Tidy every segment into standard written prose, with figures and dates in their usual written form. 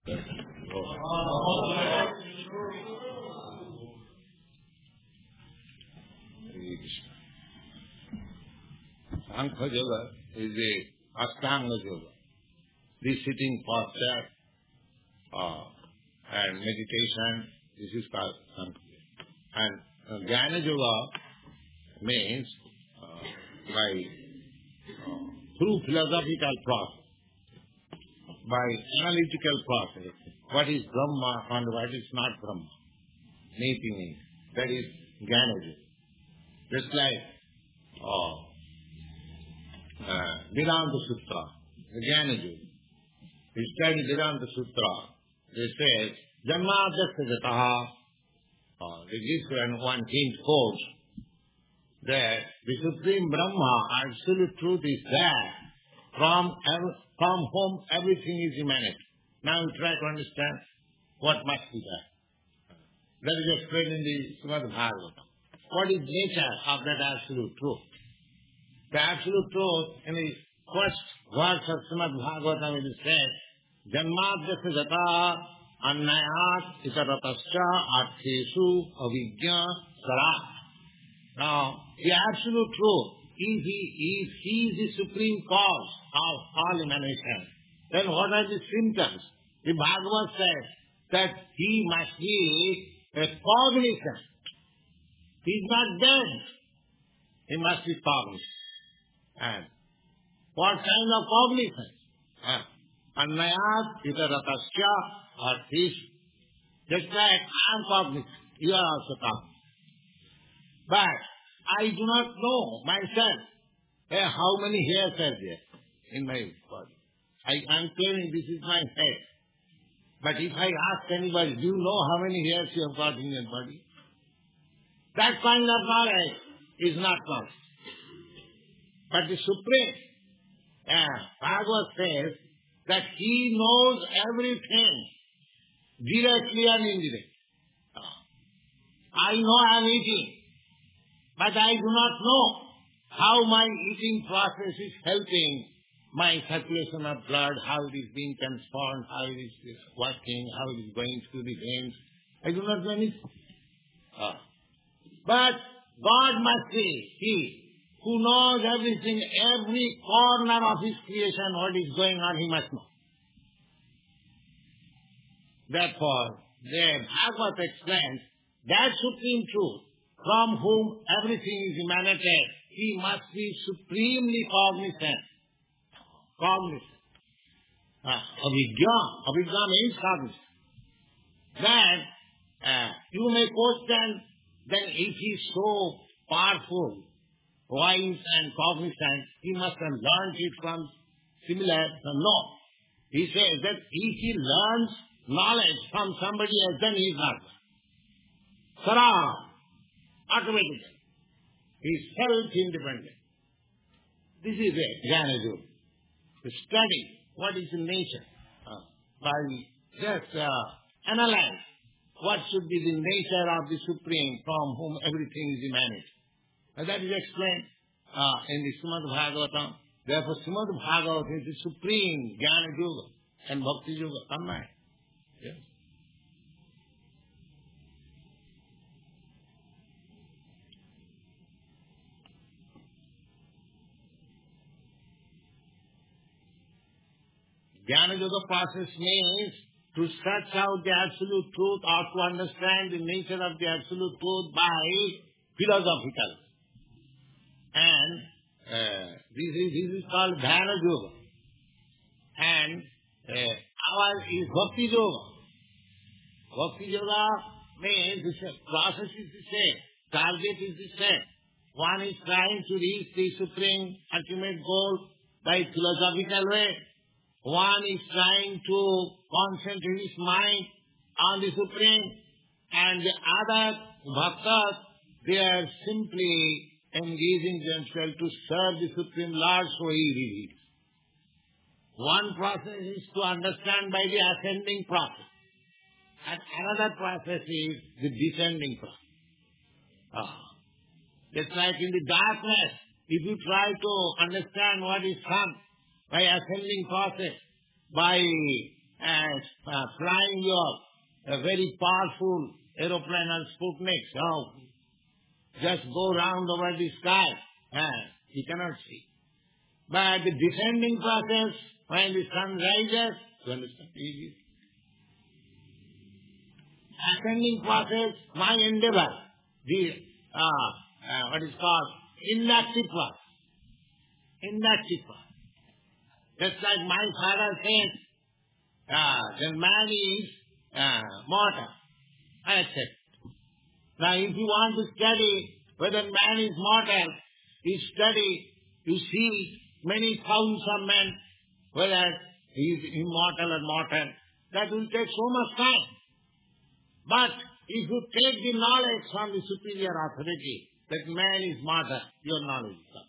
Sankha Yoga is a Ashtanga Yoga. This sitting posture and meditation, this is called Sankha Yoga. And Jnana Yoga means through philosophical process, by analytical process, what is Brahma and what is not Brahma, making it. That is Jnana Yoga. Just like Vedanta Sutra, the Jnana Yoga. We study Vedanta Sutra. They say, Janmadhyasya Jataha. They give one hint quote that the Supreme Brahma, absolute truth is there, from whom everything is emanated. Now we try to understand what must be there. That is explained in the Srimad Bhagavatam. What is nature of that absolute truth? The absolute truth in the first verse of Srimad Bhagavatam it is said, Janmadhyasya jata annayat itaratascha artheshu avijñā sara. Now, the absolute truth, if he is the supreme cause of all emanation, then what are the symptoms? The Bhagavad says that he must be a cognizant. He is not dead. He must be cognizant. And what kind of cognizance? Annayat itaratascha artheshu. Just like I am cognizant, you are also cognizant. But I do not know myself how many hairs are there in my body. I am claiming this is my head. But if I ask anybody, do you know how many hairs you have got in your body? That kind of knowledge is not knowledge. But the Supreme, Bhagavad says that he knows everything, directly and indirectly. I know I am eating, but I do not know how my eating process is helping my circulation of blood, how it is being transformed, how it is working, how it is going through the veins. I do not know anything. But God must be He who knows everything, every corner of His creation, what is going on, He must know. Therefore, the Bhagavad explains that supreme truth from whom everything is emanated, He must be supremely cognizant. Cognizant. Avijñā means cognizant. Then, you may question, then if He is so powerful, wise and cognizant, He must have learned it from similar. No. He says that if He learns knowledge from somebody else, then He is not. Sarah, automatically. He is self-independent. This is a Jnana Yoga. To study what is in nature, by just analyze what should be the nature of the Supreme from whom everything is emanated. And that is explained in the Srimad Bhagavatam. Therefore, Srimad Bhagavatam is the supreme Jnana Yoga and Bhakti Yoga combined. Yes. Jnana Yoga process means to search out the absolute truth or to understand the nature of the absolute truth by philosophical. And this is called Dhyana Yoga. And our is Bhakti Yoga. Bhakti Yoga means the process is the same, target is the same. One is trying to reach the supreme ultimate goal by philosophical way. One is trying to concentrate his mind on the Supreme, and the other bhaktas, they are simply engaging themselves to serve the Supreme Lord so He reveals. One process is to understand by the ascending process, and another process is the descending process. Just like in the darkness, if you try to understand what is sun, by ascending process, by flying your very powerful aeroplane and Sputnik. So just go round over the sky. You cannot see. But the descending process, when the sun rises, you understand? Ascending process, my endeavor, the what is called inactive process. Inactive process. Just like my father says, the man is mortal. I accept. Now if you want to study whether man is mortal, you study, you see many thousands of men, whether he is immortal or mortal. That will take so much time. But if you take the knowledge from the superior authority that man is mortal, your knowledge comes.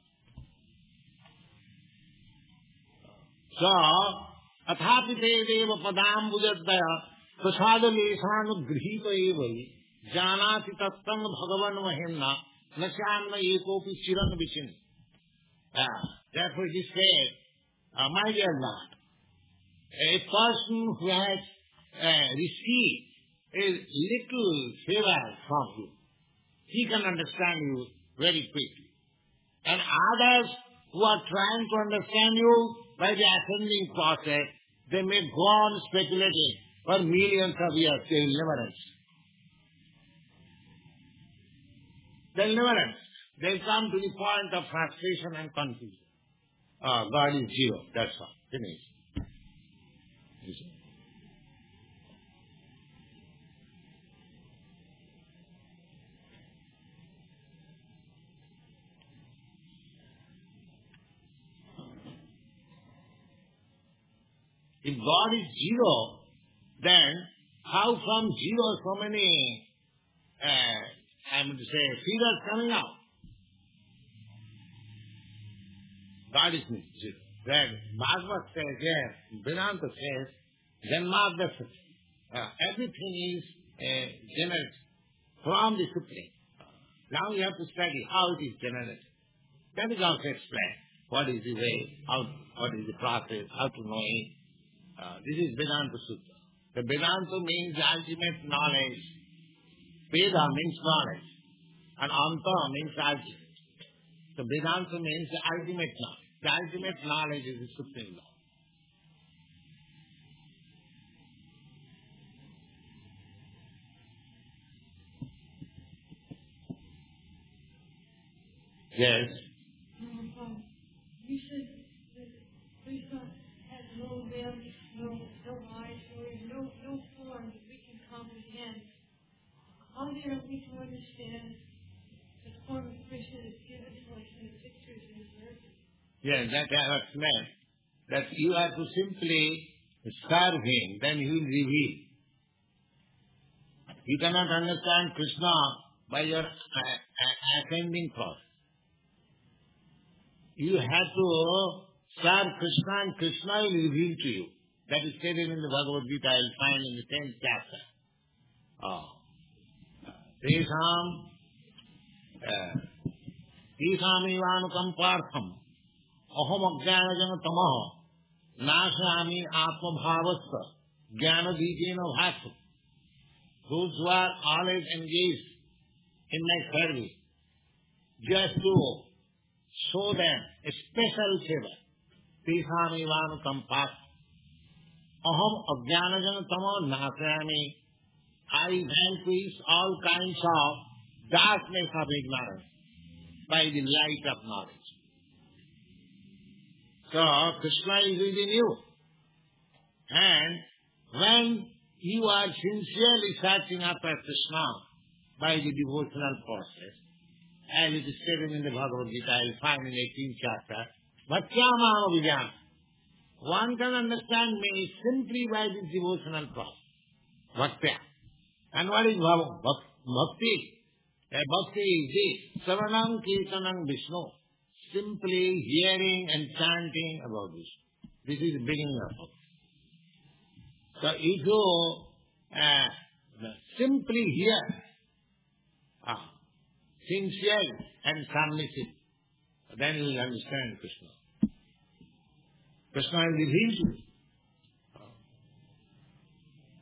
So, अथापि देव पदाम्बुजद्वय प्रसादलेशानुगृहीत एव जानाति तत्तं भगवन् महिम्ना न स्यान्न एकोऽपि चिरन् विचिन्. Therefore he said, my dear Lord, a person who has received a little favor from you, he can understand you very quickly. And others who are trying to understand you by the ascending process, they may go on speculating for millions of years. They will never understand. They will never understand. They will come to the point of frustration and confusion. God is zero. That's all. Finish. If God is zero, then how from zero so many, I would say, figures coming out? God is zero. Then Bhagavad says, yes, Vedanta says, Janmadhyasya. Everything is generated from the Supreme. Now you have to study how it is generated. That is also explained. What is the way, what is the process, how to know it. This is Vedanta Sutra. The Vedanta means ultimate knowledge. Veda means knowledge. And Anta means ultimate. So Vedanta means the ultimate knowledge. The ultimate knowledge is the Supreme Law. Yes. You said that Krishna has no limbs, no eyes, no form that we can comprehend. How then are we to understand the form of Krishna is given to us in the pictures in the verses? Yes, that I have meant. That you have to simply serve him, then he will reveal. You cannot understand Krishna by your ascending process. You have to serve Krishna and Krishna will reveal to you. That is stated in the Bhagavad Gita. I will find in the 10th chapter. Tesamaivanukampartham aham ajnanajana tamaha nashami atmabhavasya jnanadijena bhasya. Those who are always engaged in my service, just to show them a special favor. Tesamaivanukampartham aham ajnanajana tamaha nashami. I vanquish all kinds of darkness of ignorance by the light of knowledge. So, Krishna is within you. And when you are sincerely searching after Krishna by the devotional process, as it is stated in the Bhagavad Gita, I will find in 18th chapter, Bhaktyamama Vijnana. One can understand me simply by the devotional process. Bhaktya. And what is bhakti? Bhakti is this. Savanam Kirtanam Vishnu. Simply hearing and chanting about Vishnu. This is the beginning of bhakti. So if you simply hear, sincere and submissive, then you will understand Krishna. Krishna will reveal to you.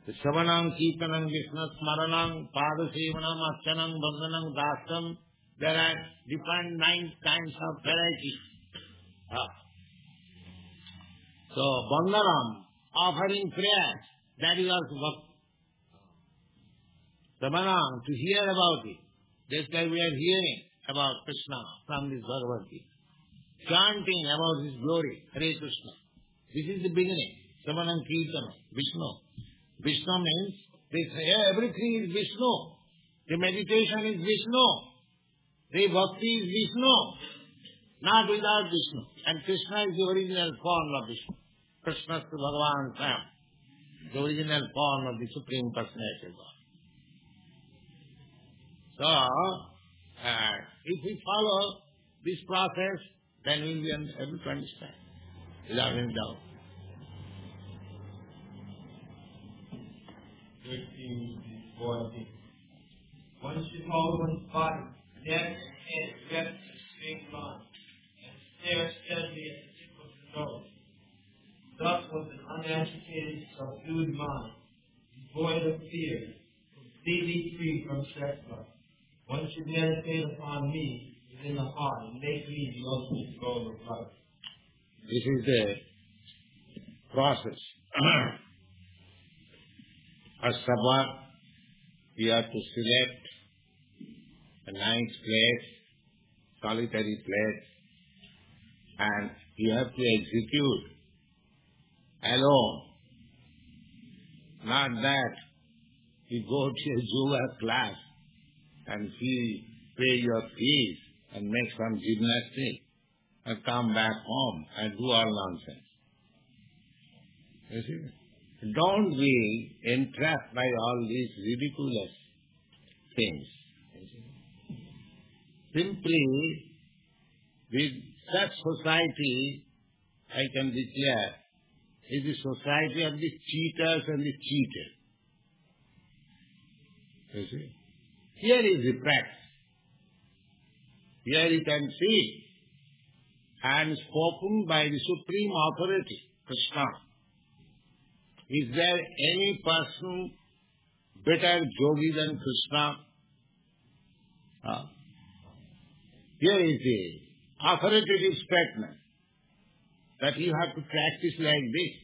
The Savanam, Kirtanam, Vishnu Smaranam, Padasevanam, Archanam, Bhajanam, Dasam, there are different 9 kinds of varieties. So, Bandhanam, offering prayers, that is also bhakti. Savanam, to hear about it, just like we are hearing about Krishna from this Bhagavad Gita. Chanting about His glory, Hare Krishna. This is the beginning. Savanam Kirtanam, Vishnu. Vishnu means, everything is Vishnu. The meditation is Vishnu. The bhakti is Vishnu. Not without Vishnu. And Krishna is the original form of Vishnu. Krishna is Bhagavan Sam. The original form of the Supreme Personality of God. So, if we follow this process, then we will be able to understand without any doubt. 13-14. One should hold one's body, neck, and rest in a straight line, and stare steadily at the tip of the nose. Thus was an unagitated, subdued mind, devoid of fear, completely free from sex lust. One should meditate upon me within the heart and make me the ultimate goal of life. This is the process. First of all, you have to select a nice place, solitary place, and you have to execute alone. Not that you go to a yoga class and pay your fees and make some gymnastics and come back home and do all nonsense. You see? Don't be entrapped by all these ridiculous things. Simply, with such society, I can declare, is the society of the cheaters and the cheated. You see? Here is the practice. Here you can see, and spoken by the Supreme Authority, Krishna. Is there any person better yogi than Krishna? Here is the authoritative statement that you have to practice like this.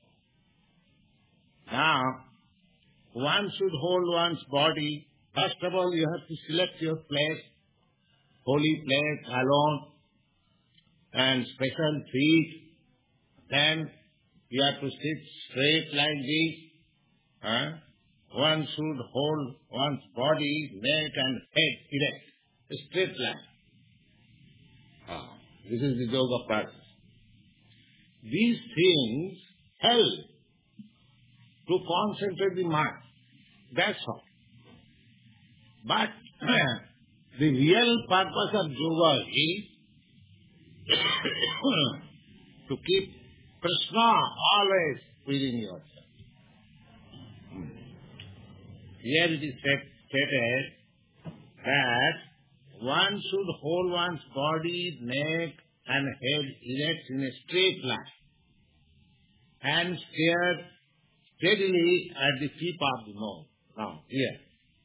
Now, one should hold one's body. First of all, you have to select your place, holy place, alone, and special feet. Then you have to sit straight like this. One should hold one's body, neck and head erect, a straight line. This is the yoga practice. These things help to concentrate the mind. That's all. But the real purpose of yoga is to keep Krishna always within yourself. Here it is stated that one should hold one's body, neck and head erect in a straight line and stare steadily at the tip of the nose. Now, here.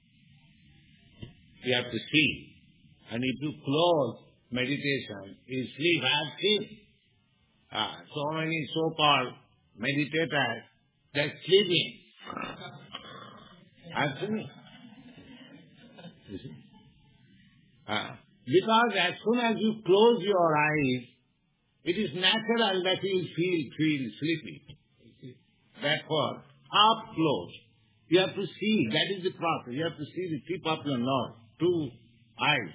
You have to see. And if you close meditation, you sleep. I have seen so many so-called meditators, they're sleeping. I have seen it. You see? Because as soon as you close your eyes, it is natural that you feel sleepy. Therefore, half closed. You have to see, that is the process. You have to see the tip of your nose, 2 eyes.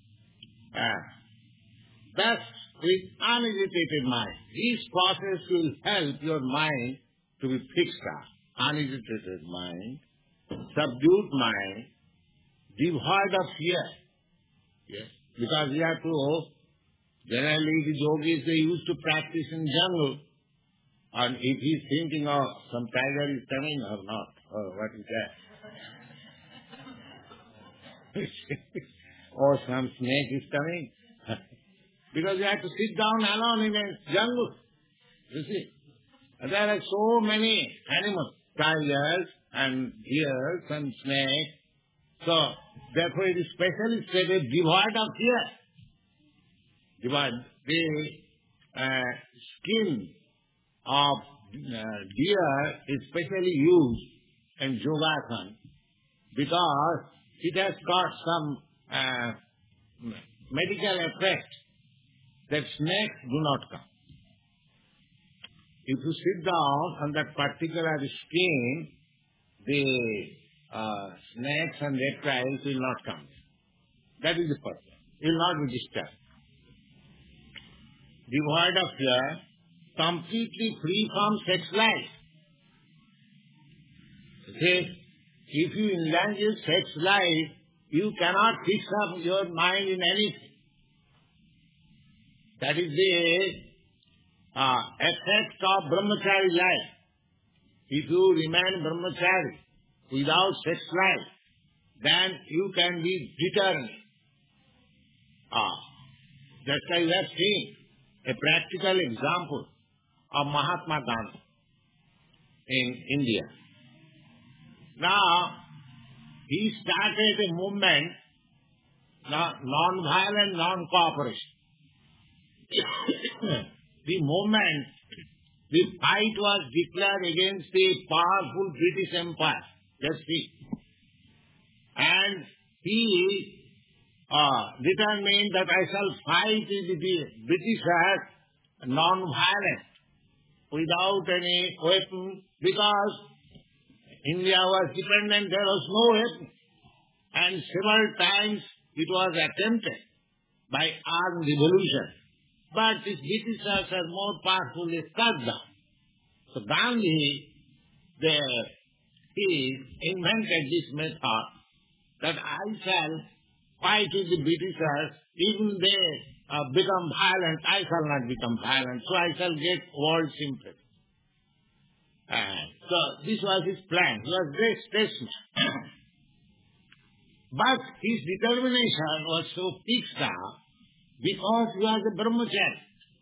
Thus, with unagitated mind. This process will help your mind to be fixed up. Unagitated mind, subdued mind, devoid of fear. Yes. Because we have to, generally the yogis, they used to practice in jungle. And if he's thinking of some tiger is coming or not, or what is that? Or some snake is coming. Because you have to sit down alone in a jungle. You see. And there are so many animals, tigers and deers and snakes. So, therefore it is specially stated devoid of fear. The skin of deer is specially used in yogasana because it has got some medical effect that snakes do not come. If you sit down on that particular skin, the snakes and reptiles will not come. That is the purpose. It will not be disturbed. Devoid of fear, completely free from sex life. If you indulge in sex life, you cannot fix up your mind in anything. That is the effect of brahmachari life. If you remain brahmachari without sex life, then you can be determined. Just like we have seen a practical example of Mahatma Gandhi in India. Now, he started a movement, non-violent, non-cooperation. The movement, the fight was declared against the powerful British Empire. Just see. And he determined that I shall fight with the Britishers non-violent, without any weapon, because India was dependent, there was no weapon. And several times it was attempted by armed revolution. But these Britishers are more powerful, they cut down. So Gandhi, he invented this method that I shall fight with the Britishers, even they become violent, I shall not become violent, so I shall get world sympathy. So this was his plan. He was very statesman. But his determination was so fixed up because he was a brahmachari.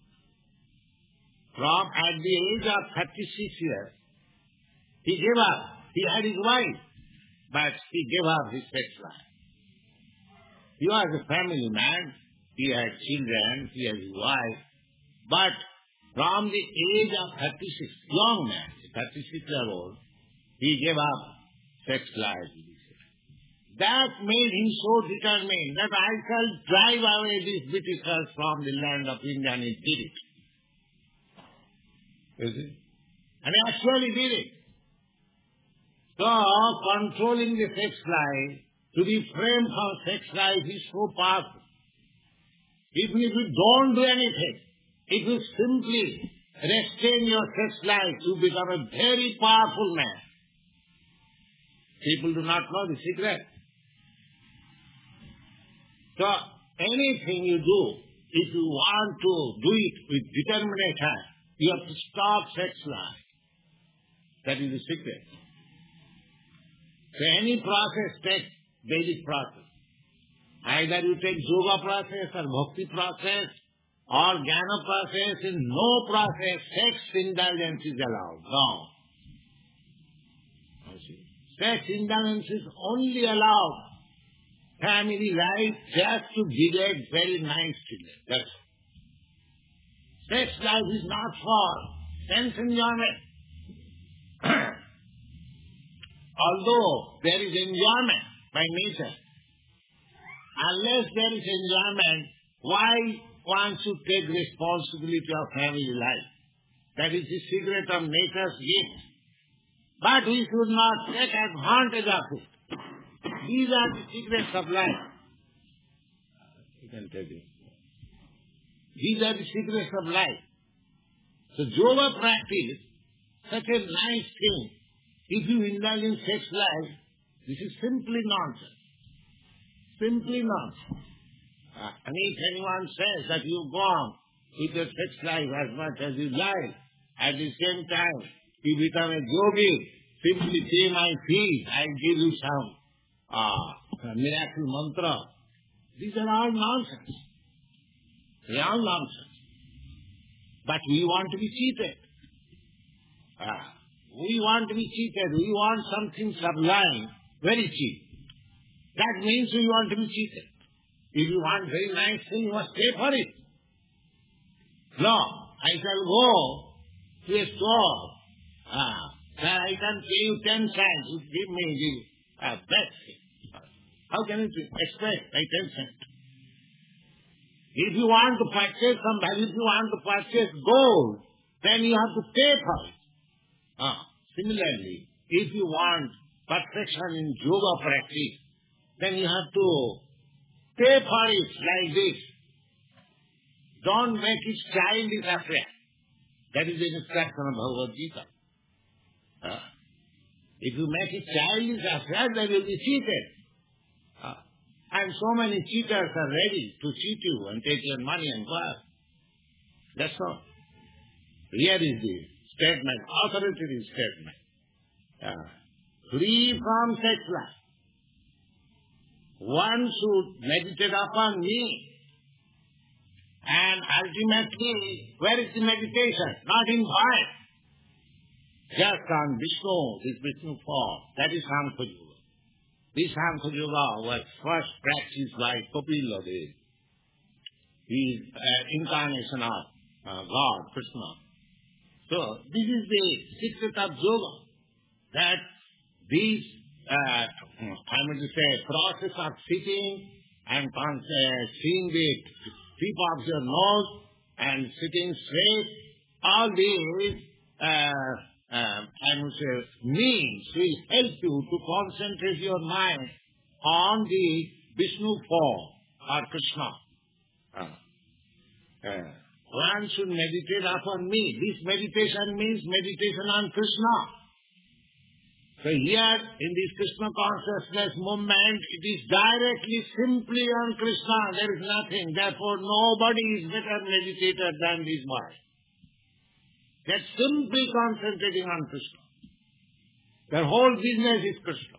At the age of 36 years, he gave up. He had his wife, but he gave up his sex life. He was a family man. He had children. He had his wife. But from the age of 36, young man, 36-year-old, he gave up sex life. That made him so determined that I shall drive away these Britishers from the land of India, and he did it. You see? And he actually did it. So, controlling the sex life, to be framed from sex life is so powerful. Even if you don't do anything, if you simply restrain your sex life, you become a very powerful man. People do not know the secret. So, anything you do, if you want to do it with determination, you have to stop sex life. That is the secret. So, any process takes basic process. Either you take yoga process or bhakti process or jnana process, in no process sex indulgence is allowed. No. Sex indulgence is only allowed family life just to beget very nice children. That's all. Sex life is not for sense enjoyment. Although there is enjoyment by nature, unless there is enjoyment, why one should take responsibility of family life? That is the secret of nature's gift. But we should not take advantage of it. These are the secrets of life. You can take it. These are the secrets of life. So yoga practice, such a nice thing. If you indulge in sex life, this is simply nonsense. Simply nonsense. And if anyone says that you go on with your sex life as much as you like, at the same time you become a yogi, simply say my feet, I'll give you some miracle mantra. These are all nonsense. They are all nonsense. But we want to be cheated. We want to be cheated. We want something sublime, very cheap. That means we want to be cheated. If you want very nice thing, you must pay for it. No, I shall go to a store. Sir, I can pay you 10 cents. You give me the best. How can you expect by 10 cents? If you want to purchase some value, if you want to purchase gold, then you have to pay for it. Similarly, if you want perfection in yoga practice, then you have to pay for it like this. Don't make it childish affair. That is the instruction of Bhagavad Gita. If you make it childish affair, then you will be cheated. And so many cheaters are ready to cheat you and take your money and go out. That's all. Here is the statement, authoritative statement. Free from sex life. One should meditate upon me. And ultimately, where is the meditation? Not in mind. Just on Vishnu, this Vishnu form. That is Sankhya Yoga. This Sankhya Yoga was first practiced by Kapila Dev. He is incarnation of God, Krishna. So, this is the secret of yoga. That this, process of sitting and seeing the tip of your nose and sitting straight, all these means will help you to concentrate your mind on the Vishnu form or Krishna. One should meditate upon me. This meditation means meditation on Krishna. So here in this Krishna consciousness movement, it is directly, simply on Krishna. There is nothing. Therefore, nobody is better meditator than this boy. They're simply concentrating on Krishna. Their whole business is Krishna.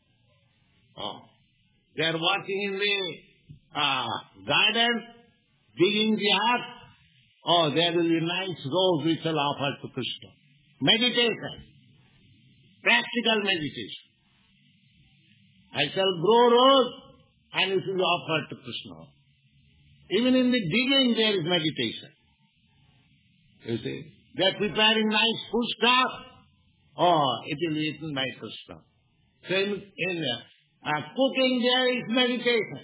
They are working in the garden, digging the earth. There will be nice rose which will offer to Krishna. Meditation. Practical meditation. I shall grow rose and it will be offered to Krishna. Even in the digging there is meditation. You see? They are preparing nice food stuff. It will be eaten by Krishna. So in cooking there is meditation.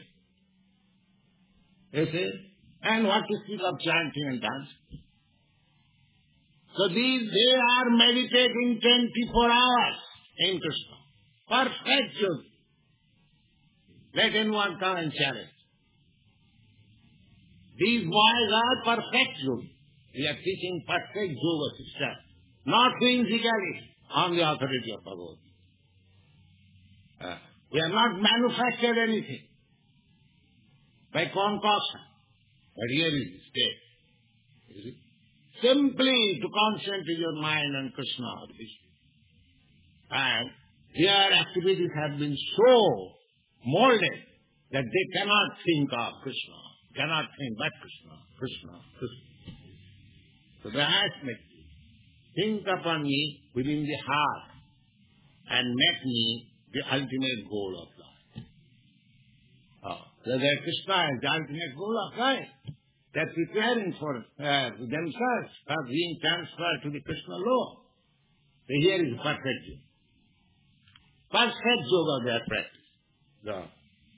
You see? And what to speak of chanting and dancing? So they are meditating 24 hours in Krishna. Perfect yoga. Let anyone come and challenge. These boys are perfect yoga. We are teaching perfect yoga system. Not whimsically on the authority of Bhagavad Gita. We have not manufactured anything by concoction. But here is the state. You see? Simply to concentrate your mind on Krishna or Vishnu. And their activities have been so molded that they cannot think of Krishna. Cannot think but Krishna, Krishna, Krishna. So they ask me, think upon me within the heart and make me the ultimate goal of life. So that Krishna is the ultimate goal of life. They are preparing for themselves for being transferred to the Krishna law. So here is perfect yoga. Perfect yoga they are practicing.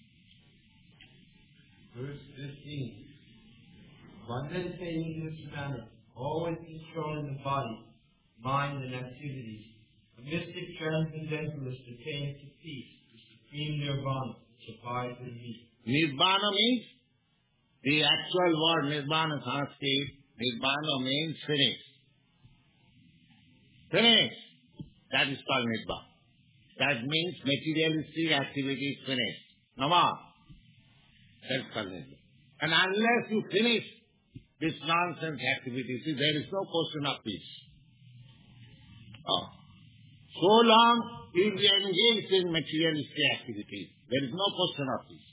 Verse 15. By meditating in this manner, always controlling the body, mind, and activities, a mystic transcendentalist attains to peace, the supreme nirvana, which abides in me. Nirvana means, the actual word nirvana Sanskrit, nirvana means finish. Finish. That is called nirvana. That means materialistic activity is finished. No more. That's called nirvana. And unless you finish this nonsense activity, see, there is no question of peace. So long you will be engaged in materialistic activities, there is no question of peace.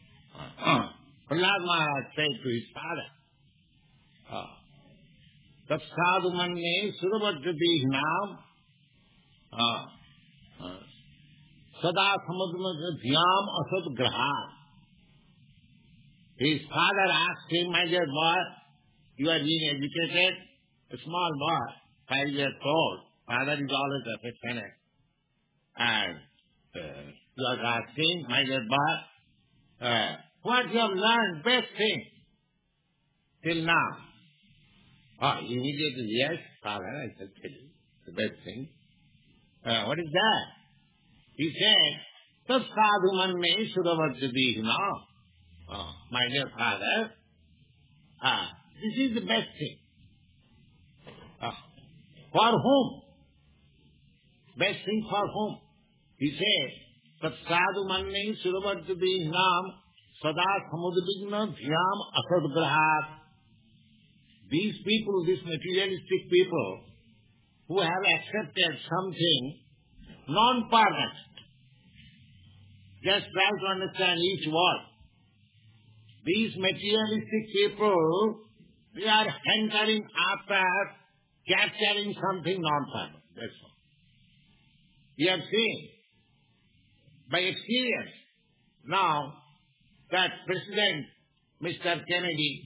Prahlad Maharaj said to his father, tat sadhu manne suravajjati hinam sada samudra dhyam asad graha. His father asked him, my dear boy, you are being educated, a small boy, 5 years old. Father is always affectionate. And you are asking, my dear boy, what you have learned, best thing till now. Immediately, yes, father, I shall tell you, the best thing. What is that? He said, tat sadhu manne suravajjati hinam. My dear father, this is the best thing. For whom? Best thing for whom? He said, tat sadhu manne suravajjati hinam sada samudvigna dhyam asadgrahat. These people, these materialistic people, who have accepted something non-permanent, just try to understand each word. These materialistic people, they are hankering after capturing something non-permanent. That's all. We have seen by experience now that President Mr. Kennedy,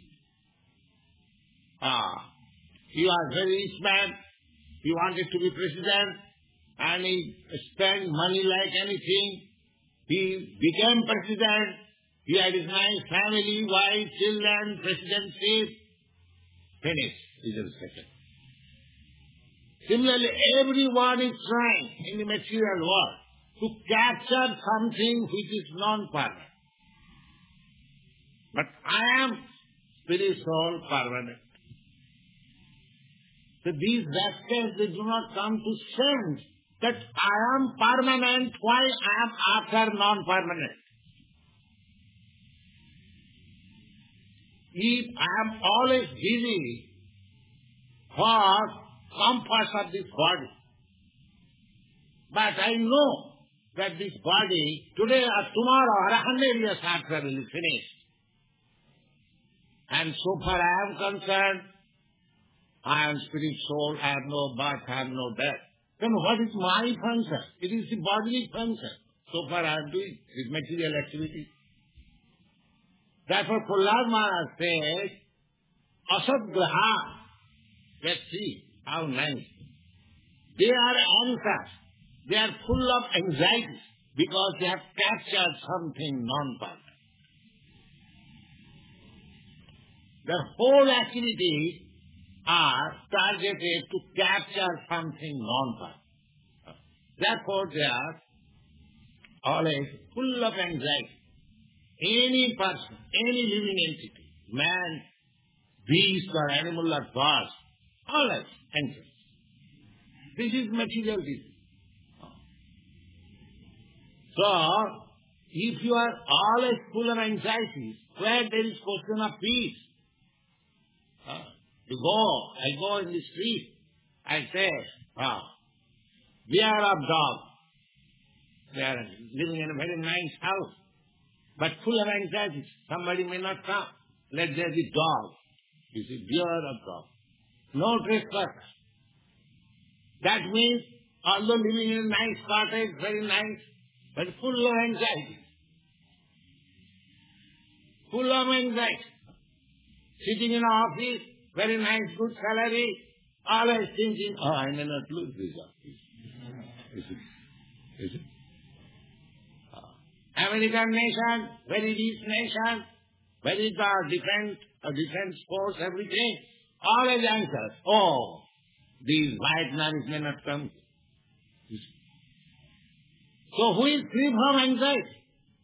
he was a very rich man, he wanted to be president, and he spent money like anything. He became president, he had his nice family, wife, children, presidency, finished. He is second. Similarly, everyone is trying in the material world to capture something which is non-permanent. But I am spirit soul permanent. So these rascals, they do not come to sense that I am permanent, why I am after non-permanent. If I am always busy for comforts of this body, but I know that this body, today or tomorrow or 100 years after will be finished. And so far I am concerned, I am spirit soul, I have no birth, I have no death. Then what is my function? It is the bodily function. So far I am doing this material activity. Therefore Prahlad Maharaj says, Asad Graha. Let's see how nice. They are anxious. They are full of anxiety because they have captured something non-permanent. Their whole activities are targeted to capture something non-permanent. Therefore they are always full of anxiety. Any person, any living entity, man, beast or animal or bird, always anxious. This is material disease. So, if you are always full of anxieties, where there is question of peace, I go in the street, I say, beware of dogs. They are living in a very nice house, but full of anxieties. Somebody may not come. Let there be dogs. You see, beware of dogs. No trespassers. That means, although living in a nice cottage, very nice, but full of anxiety. Full of anxiety. Sitting in an office, very nice, good salary, always thinking, I may not lose this office. Is it? American nation, very rich nation, very defense force, everything, always anxious. These white men may not come. So who is free from anxiety?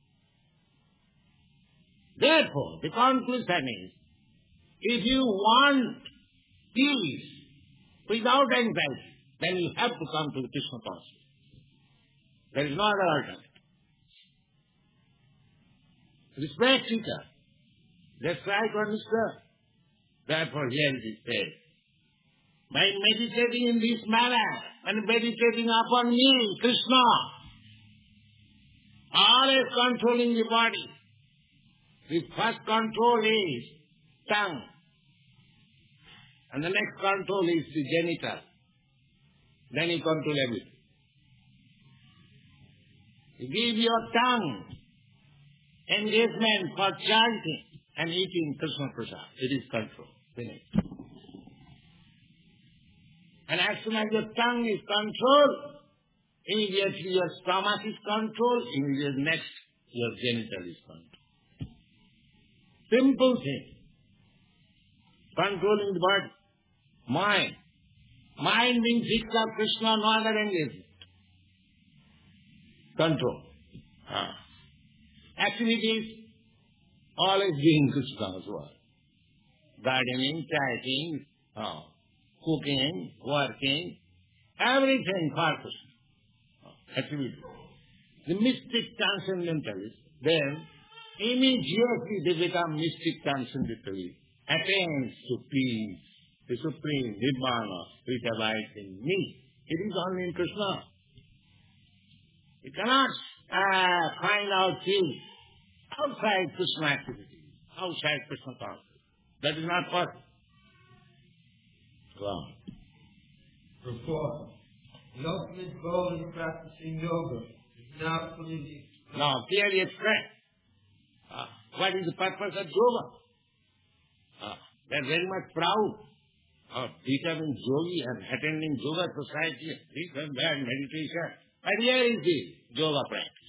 Therefore, the conclusion is, if you want peace without anxiety, then you have to come to the Krishna consciousness. There is no other alternative. Respect each other. Let's try to understand. Therefore, here it is said, by meditating in this manner, and meditating upon me, Krishna, always controlling the body. The first control is tongue. And the next control is the genital. Then you control everything. You give your tongue engagement for chanting and eating Krishna Prasad. It is control. Finished. And as soon as your tongue is controlled, immediately your stomach is controlled, immediately next your genital is controlled. Simple thing. Controlling the body. Mind. Mind means Diksha Krishna, no other engagement. Control. Activities, always being Krishna's work. Gardening, chanting, cooking, working, everything for Krishna. Activity. The mystic transcendentalists, then immediately they become mystic transcendentalists, attains to peace, the supreme Nibbana, which abides in me. It is only in Krishna. You cannot find out things outside Krishna activity, outside Krishna consciousness. That is not possible. Go on. Report. The ultimate goal in practicing yoga is not fully Now, clearly expressed. What is the purpose of yoga? They are very much proud of becoming yogi and attending yoga society, this and that, meditation. But here is the yoga practice.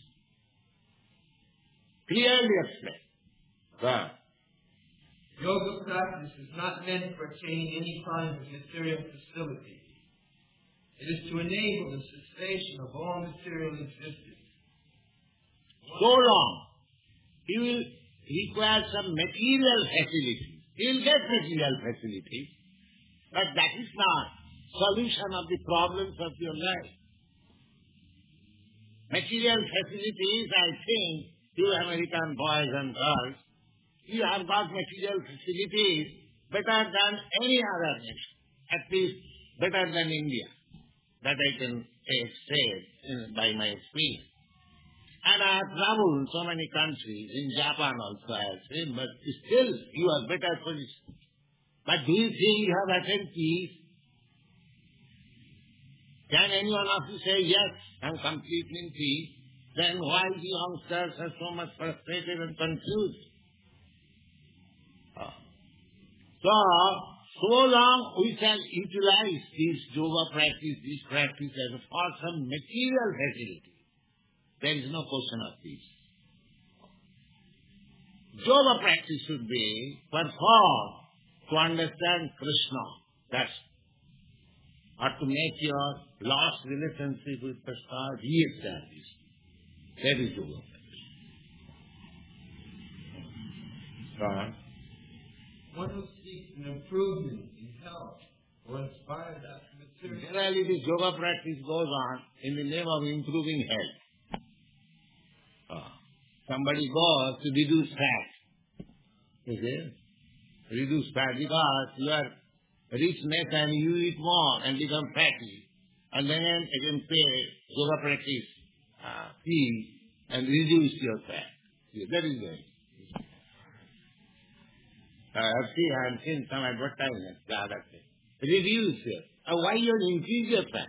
Clearly explained. Yoga practice is not meant for attaining any kind of material facility. It is to enable the cessation of all material existence. So long, he will require some material facility. He will get material facility, but that is not solution of the problems of your life. Material facilities, I think, you American boys and girls, you have got material facilities better than any other nation, at least better than India. That I can say by my experience. And I have traveled so many countries, in Japan also I have seen, but still you are better positioned. But do you think you have attained peace? Can any one of you say, yes, I am completely in peace? Then why the youngsters are so much frustrated and confused? So long we shall utilize this yoga practice, this practice for some material facility. There is no question of this. Yoga practice should be performed to understand Krishna. That's or to make your lost relationship with Krishna re-established. That is yoga practice. Right. One who seeks an improvement in health or inspired after material. Generally, this yoga practice goes on in the name of improving health. Somebody goes to reduce fat. You see? Reduce fat because you are richness and you eat more and become fatty. And then again say yoga practice fee and reduce your fat. That is it. I have seen some advertisements the other day. Reduce it. Why you increase your fat?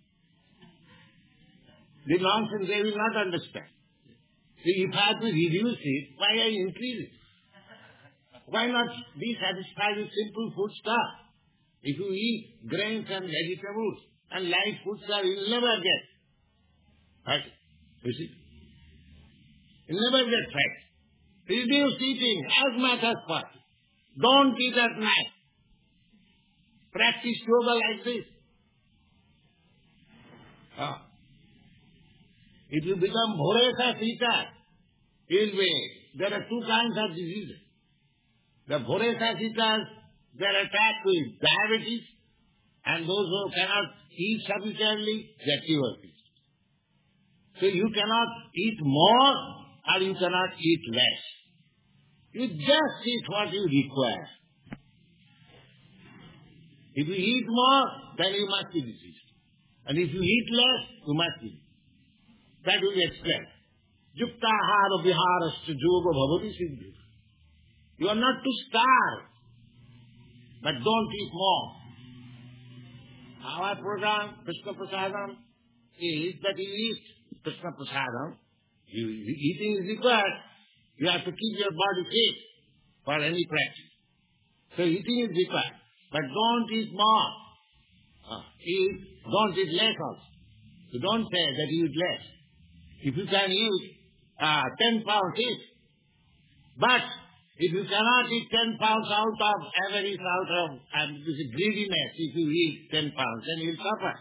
The nonsense they will not understand. See, if I have to reduce it, why I increase it? Why not be satisfied with simple food stuff? If you eat grains and vegetables and light food stuff, you will never get fat. You see? You will never get fat. Reduce eating as much as possible. Don't eat at night. Practice yoga like this. If you become Bhoresa Sita, there are two kinds of diseases. The Bhoresa Sitas, they are attacked with diabetes, and those who cannot eat sufficiently, they are tuberculosis. So you cannot eat more or you cannot eat less. You just eat what you require. If you eat more, then you must be diseased. And if you eat less, you must be. That will explain. Yuktahara viharascha yoga bhavati siddhi. You are not to starve. but don't eat more. Our program, Krishna Prasadam, is that you eat Krishna Prasadam. Eating is required. You have to keep your body fit for any practice. So eating is required. But don't eat more. Don't eat less also. So don't say that you eat less. If you can eat 10 pounds, eat. But if you cannot eat 10 pounds out of avarice, and this is greediness, if you eat 10 pounds, then you'll suffer.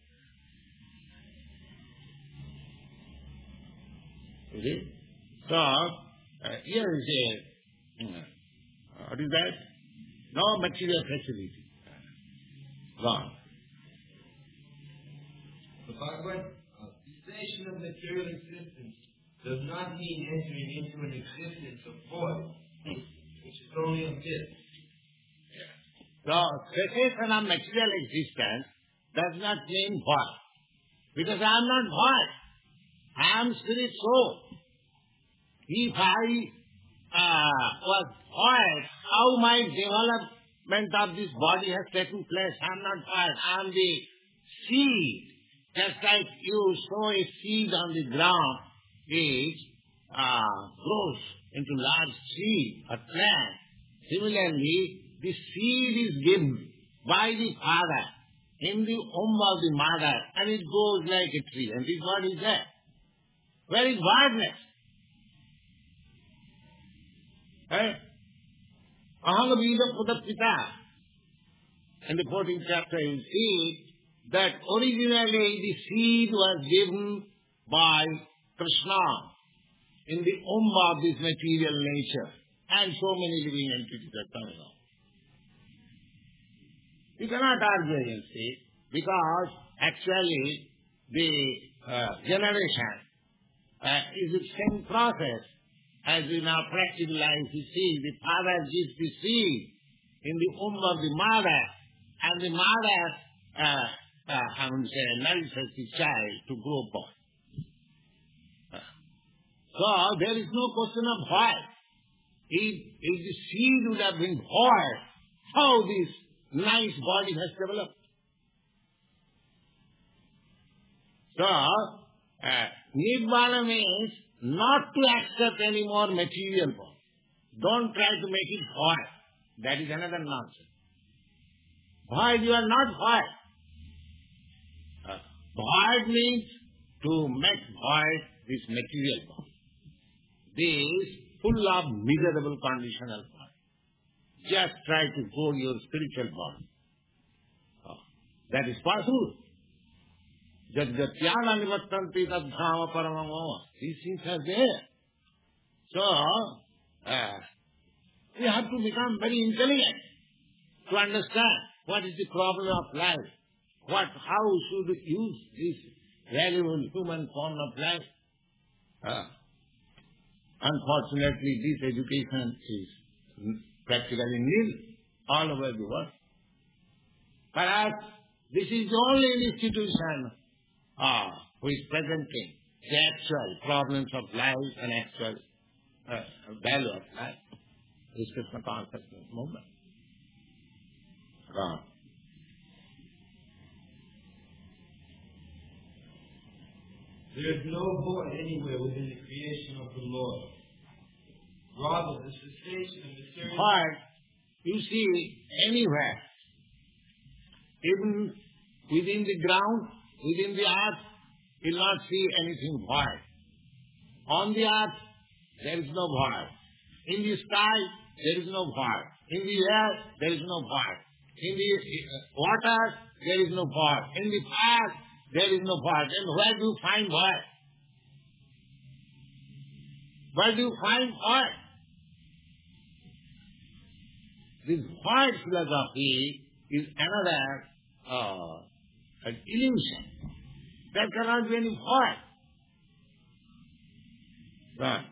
You see? So, here is what is that? No material facility. Gone. The Bhagavad, cessation of material existence does not mean entering into an existence of void, which is only a myth. So, cessation of material existence does not mean void. Because I am not void. I am spirit soul. If I was void, how my development of this body has taken place? I am not void. I am the seed. Just like you sow a seed on the ground, it grows into large tree or plant. Similarly, the seed is given by the father in the womb of the mother, and it grows like a tree. And this what is there? Where is voidness? Aham Vida Pudapita. In the 14th chapter, you see that originally the seed was given by Krishna in the womb of this material nature, and so many living entities are coming out. You cannot argue against it, because actually the generation is the same process as in our practical life. You see, the father gives the seed in the womb of the mother, and the mother nourishes the child to grow boy. So there is no question of void. If the seed would have been void, how this nice body has developed? So, Nibbana means not to accept any more material form. Don't try to make it void. That is another nonsense. Void, you are not void. Void means to make void this material form. This full of miserable conditional form. Just try to grow your spiritual body. That is possible. Jadgatyana nivattanti tadhama paramamo. These things are there. So, we have to become very intelligent to understand what is the problem of life. How should we use this valuable human form of life? Unfortunately, this education is practically nil all over the world. Perhaps this is the only institution who is presenting the actual problems of life and actual value of life. This Krishna consciousness movement. There is no void anywhere within the creation of the Lord. Rather, the cessation of material... Void, you see anywhere. Even within the ground, within the earth, you will not see anything void. On the earth, there is no void. In the sky, there is no void. In the air, there is no void. In the water, there is no void. In the fire, there is no void. And where do you find void? Where do you find void? This void philosophy is another an illusion. There cannot be any void. Right.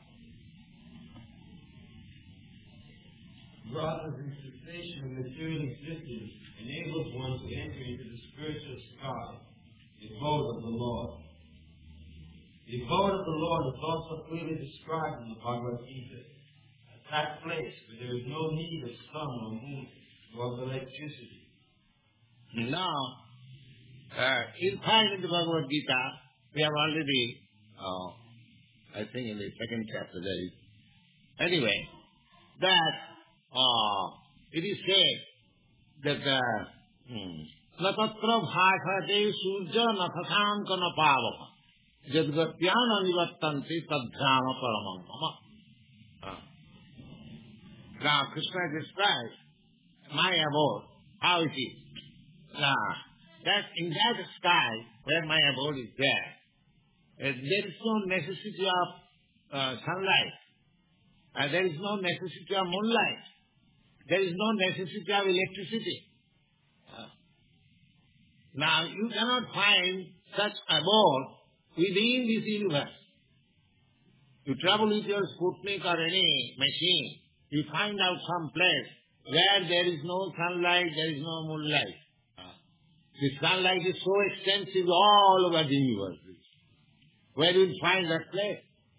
Rather, the cessation of material existence enables one to enter into the spiritual sky, the abode of the Lord. The abode of the Lord is also clearly described in the Bhagavad Gita as that place where there is no need of sun or moon, of electricity. Now, you'll find in the Bhagavad Gita, we have already, I think in the second chapter there is, anyway, that it is said that न तत्र भाषते सूर्य न शशांक न पावक यद्गत्यान निवर्तन्ते तद्धाम परमं मम. Now Krishna describes my abode, how it is. Now, that in that sky where my abode is there is no necessity of sunlight. There is no necessity of moonlight. There is no necessity of electricity. Now, you cannot find such abode within this universe. You travel with your Sputnik or any machine, you find out some place where there is no sunlight, there is no moonlight. The sunlight is so extensive all over the universe. Where will you find that place?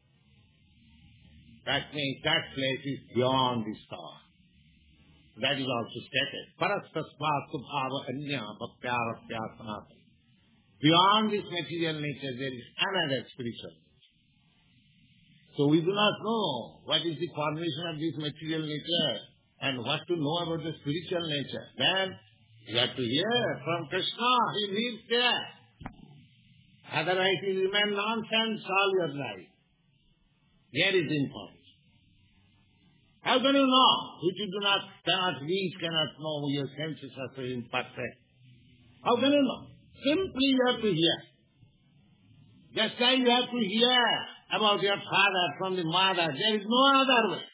That means that place is beyond the star. That is also stated. Parastasmatu bhava anya bhaktyarapya sanatana. Beyond this material nature, there is another spiritual nature. So we do not know what is the formation of this material nature and what to know about the spiritual nature. Then you have to hear from Krishna. He lives there. Otherwise you remain nonsense all your life. Here is information. How can you know? Which you cannot reach, cannot know, your senses are so imperfect. How can you know? Simply you have to hear. Just like you have to hear about your father from the mother. There is no other way.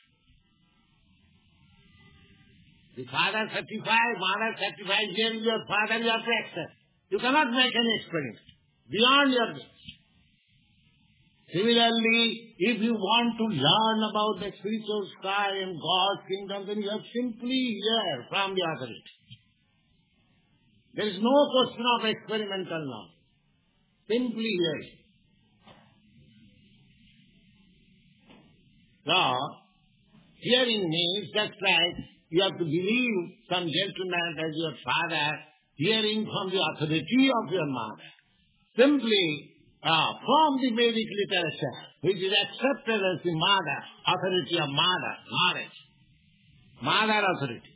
The father certified, mother certified, here is your father, you have to accept. You cannot make any experiment. Beyond your reach. Similarly, if you want to learn about the spiritual sky and God's kingdom, then you have simply hear from the authority. There is no question of experimental knowledge. Simply hear. So, hearing means just like you have to believe some gentleman as your father, hearing from the authority of your mother. Simply from the Vedic literature, which is accepted as the mother, authority of mother, knowledge. Mother authority.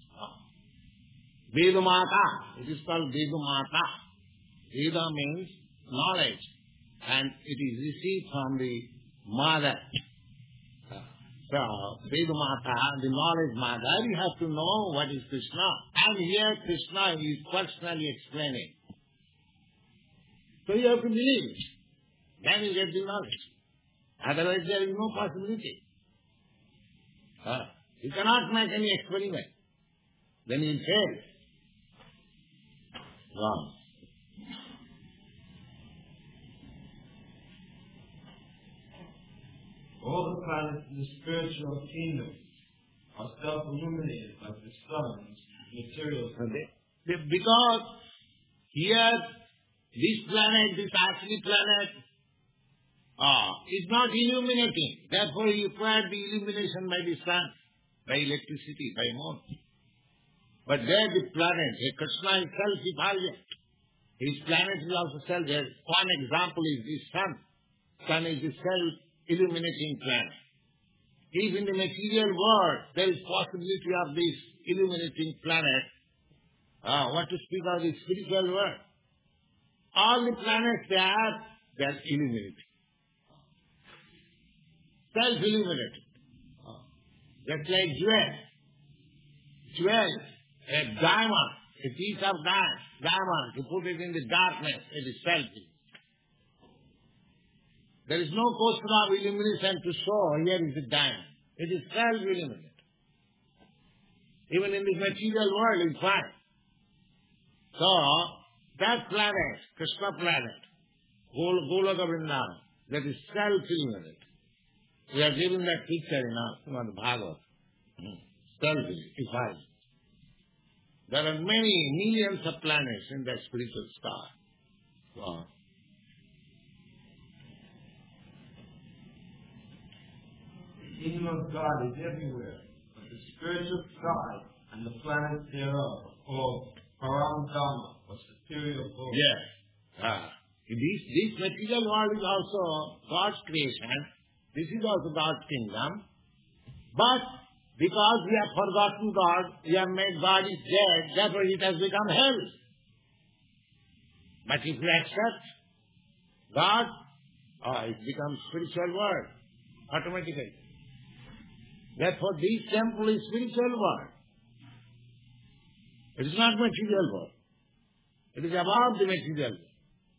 Vedamata. It is called Vedamata. Veda means knowledge. And it is received from the mother. So, Vedamata, the knowledge mother, you have to know what is Krishna. And here Krishna is personally explaining. So you have to believe. Then you get the knowledge. Otherwise there is no possibility. You cannot make any experiment. Then you fail. Wrong. All the planets in the spiritual kingdom are self-illuminated like the sun's material. Because here, this planet, this actual planet, is not illuminating. Therefore, you require the illumination by the sun, by electricity, by moon. But there the planet, Krishna himself is brilliant. His planet is also self-there. One example is the sun. Sun is the self-illuminating planet. If in the material world there is possibility of this illuminating planet, what to speak of the spiritual world? All the planets they are illuminating. Self-illuminated. Just like jewel. Jewel, a diamond, a piece of diamond, you put it in the darkness, it is self-illuminated. There is no question of illumination to show here is the diamond. It is self-illuminated. Even in the material world you find. So, that planet, Krishna planet, Goloka Vrindavan, that is self-illuminated. We are given that picture in our Srimad Bhagavad. Self-illuminated. There are many millions of planets in that spiritual star. Wow. The kingdom of God is everywhere, but the spiritual sky and the planets thereof are called Paramdharma, or superior bodies. Yes. This material world is also God's creation. This is also God's kingdom. But because we have forgotten God, we have made God is dead, therefore it has become hell. But if we accept God, it becomes spiritual world automatically. Therefore this temple is spiritual world. It is not material world. It is above the material world.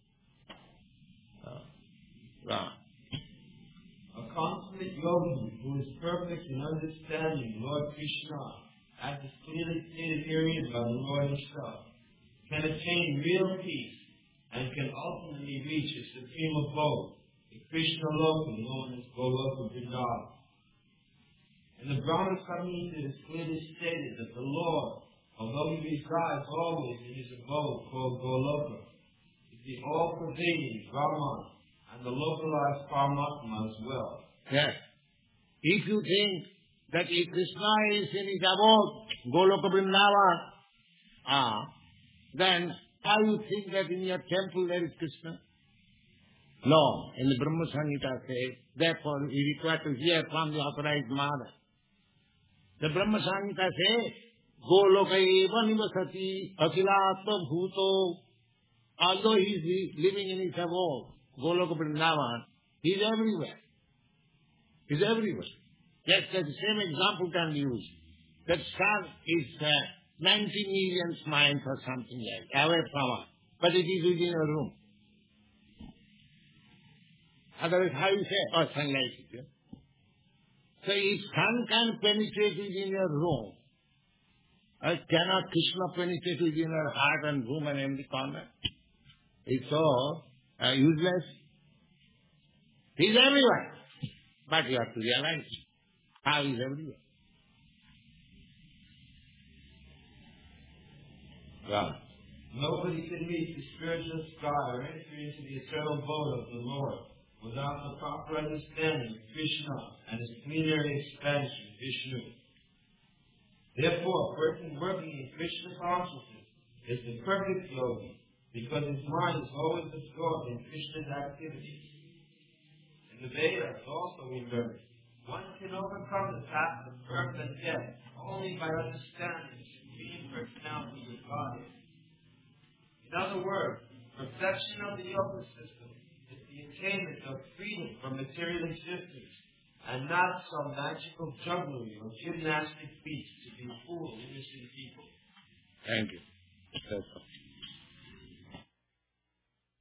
A consummate yogi who is perfect in understanding Lord Krishna, as is clearly stated herein by the Lord himself, can attain real peace and can ultimately reach a supreme abode, the Krishna Loka known as Goloka Vrindavan. In the Brahma Samhita it is clearly stated that the Lord, although he resides always in his abode called Goloka, is the all-pervading Brahman and the localized Paramatma as well. Yes. If you think that if Krishna is in his abode, Goloka Vrindavan, then how you think that in your temple there is Krishna? No. In the Brahma Samhita says, therefore we require to hear from the authorized mother. The Brahma Samhita says, Goloka eva nivasati akhilatma bhuto. Although he is living in his abode, Goloka Vrindavan, he is everywhere. He is everywhere. Just the same example can be used. That sun is 90 million miles or something like that, away from us, but it is within a room. Otherwise, how you say? Oh, sunlight is here. So if sun can penetrate within your room, cannot Krishna penetrate within your heart and room and every corner? It's so useless. He is everywhere. But you have to realize how he is everywhere. God. Nobody can reach the spiritual sky or enter into the eternal abode of the Lord without the proper understanding of Krishna and his plenary expansion, Vishnu. Therefore, a person working in Krishna consciousness is the perfect yogi, because his mind is always absorbed in Krishna's activities. In the Vedas also we learn, one can overcome the path of birth and death only by understanding the Supreme Personality of Godhead. In other words, perfection of the yoga system is the attainment of freedom from material existence, and not some magical jugglery or gymnastic feats to befool innocent people. Thank you. That's all.